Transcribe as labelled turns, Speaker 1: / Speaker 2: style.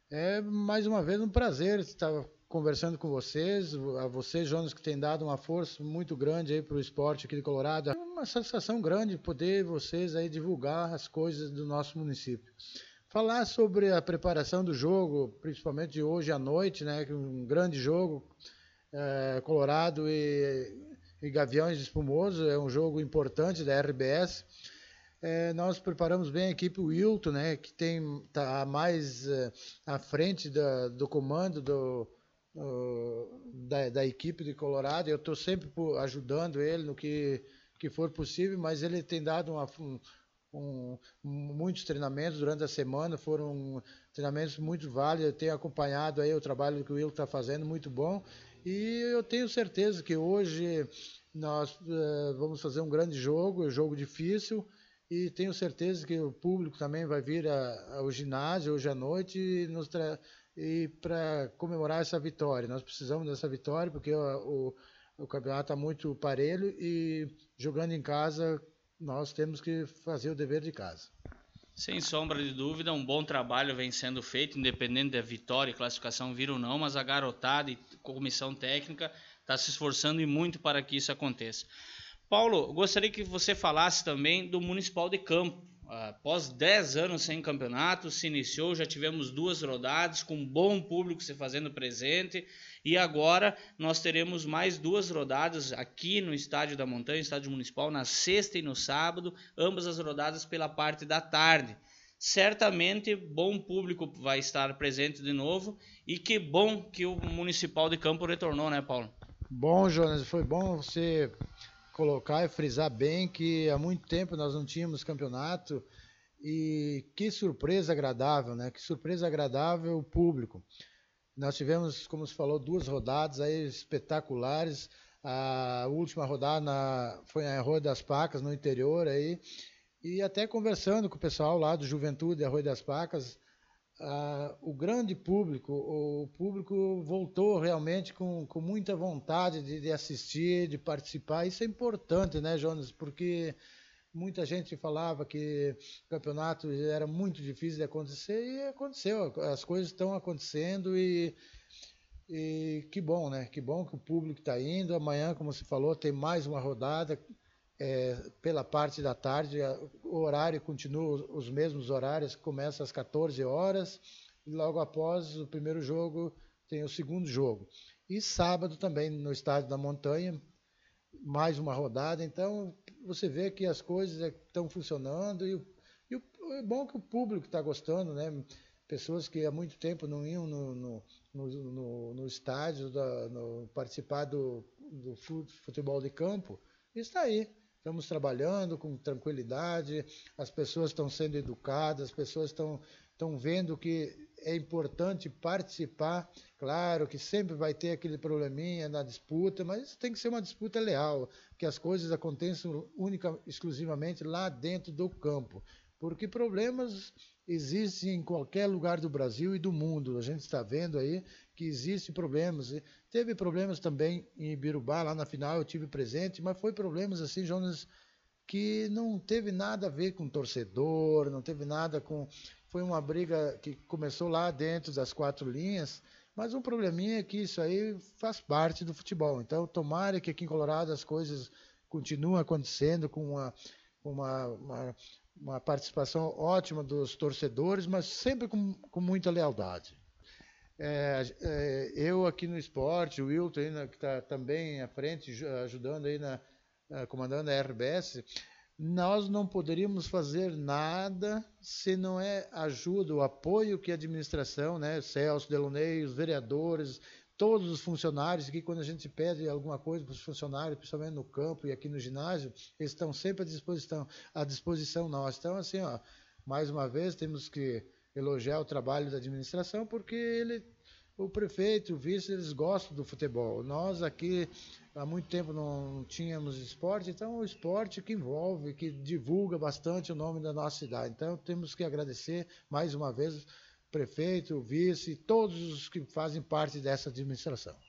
Speaker 1: É mais uma vez um prazer estar conversando com vocês, a vocês, Jonas, que têm dado uma força muito grande aí para o esporte aqui de Colorado. É uma satisfação grande poder vocês aí divulgar as coisas do nosso município. Falar sobre a preparação do jogo, principalmente de hoje à noite, né? Um grande jogo, Colorado e Gaviões de Espumoso, é um jogo importante da RBS. Nós preparamos bem a equipe Wilton, né, que tá mais à frente do comando da equipe de Colorado. Eu estou sempre ajudando ele no que for possível, mas ele tem dado muitos treinamentos durante a semana, foram treinamentos muito válidos. Eu tenho acompanhado aí o trabalho que o Wilton está fazendo, muito bom. E eu tenho certeza que hoje nós vamos fazer um grande jogo, um jogo difícil, e tenho certeza que o público também vai vir ao ginásio hoje à noite e para comemorar essa vitória. Nós precisamos dessa vitória porque o campeonato está muito parelho e jogando em casa nós temos que fazer o dever de casa.
Speaker 2: Sem sombra de dúvida, um bom trabalho vem sendo feito, independente da vitória e classificação vir ou não, mas a garotada e comissão técnica está se esforçando e muito para que isso aconteça. Paulo, gostaria que você falasse também do Municipal de Campo. Após 10 anos sem campeonato, se iniciou, já tivemos 2 rodadas, com um bom público se fazendo presente, e agora nós teremos mais 2 rodadas aqui no Estádio da Montanha, Estádio Municipal, na sexta e no sábado, ambas as rodadas pela parte da tarde. Certamente bom público vai estar presente de novo, e que bom que o Municipal de Campo retornou, né, Paulo?
Speaker 1: Bom, Jonas, foi bom você colocar e frisar bem que há muito tempo nós não tínhamos campeonato e que surpresa agradável, né? Que surpresa agradável o público. Nós tivemos, como se falou, 2 rodadas aí espetaculares. A última rodada foi na Arroio das Pacas, no interior aí. E até conversando com o pessoal lá do Juventude Arroio das Pacas, o grande público, o público voltou realmente com muita vontade de assistir, de participar. Isso é importante, né, Jonas? Porque muita gente falava que o campeonato era muito difícil de acontecer e aconteceu. As coisas estão acontecendo e que bom, né? Que bom que o público está indo. Amanhã, como você falou, tem mais uma rodada pela parte da tarde. O horário continua os mesmos horários, começa às 14 horas e logo após o primeiro jogo tem o segundo jogo. E sábado também no Estádio da Montanha, mais uma rodada. Então você vê que as coisas estão funcionando e é bom que o público está gostando, né? Pessoas que há muito tempo não iam no estádio, participar do futebol de campo, está aí. Estamos trabalhando com tranquilidade, as pessoas estão sendo educadas, as pessoas estão vendo que é importante participar. Claro que sempre vai ter aquele probleminha na disputa, mas tem que ser uma disputa leal, que as coisas aconteçam exclusivamente lá dentro do campo. Porque problemas existem em qualquer lugar do Brasil e do mundo. A gente está vendo aí que existem problemas. Teve problemas também em Ibirubá, lá na final eu tive presente, mas foi problemas assim, Jonas, que não teve nada a ver com torcedor, não teve nada com. Foi uma briga que começou lá dentro das 4 linhas, mas um probleminha é que isso aí faz parte do futebol. Então, tomara que aqui em Colorado as coisas continuem acontecendo com uma, uma, uma participação ótima dos torcedores, mas sempre com muita lealdade. Eu aqui no esporte, o Wilton que está também à frente, ajudando aí comandando a RBS, nós não poderíamos fazer nada se não é ajuda, o apoio que a administração, né, Celso Delonei, os vereadores, todos os funcionários, que quando a gente pede alguma coisa para os funcionários, principalmente no campo e aqui no ginásio, eles estão sempre à disposição nossa. Então, assim, ó, mais uma vez temos que elogiar o trabalho da administração, porque o prefeito, o vice, eles gostam do futebol. Nós aqui há muito tempo não tínhamos esporte, então o esporte que envolve, que divulga bastante o nome da nossa cidade. Então temos que agradecer mais uma vez o prefeito, o vice, todos os que fazem parte dessa administração.